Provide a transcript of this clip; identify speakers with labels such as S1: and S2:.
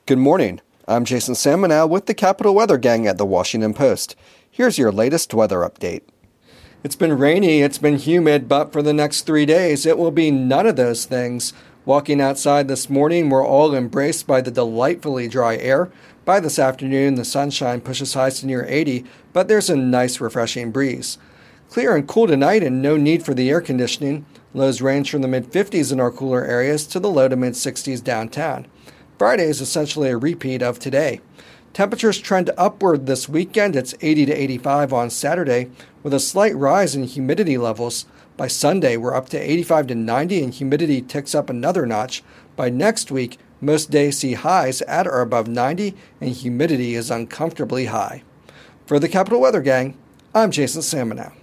S1: Good morning. I'm Jason Samenow with the Capital Weather Gang at the Washington Post. Here's your latest weather update. It's been rainy, it's been humid, but for the next 3 days, it will be none of those things. Walking outside this morning, we're all embraced by the delightfully dry air. By this afternoon, the sunshine pushes highs to near 80, but there's a nice refreshing breeze. Clear and cool tonight and no need for the air conditioning. Lows range from the mid-50s in our cooler areas to the low to mid-60s downtown. Friday is essentially a repeat of today. Temperatures trend upward this weekend. It's 80 to 85 on Saturday, with a slight rise in humidity levels. By Sunday, we're up to 85 to 90 and humidity ticks up another notch. By next week, most days see highs at or above 90 and humidity is uncomfortably high. For the Capital Weather Gang, I'm Jason Samenow.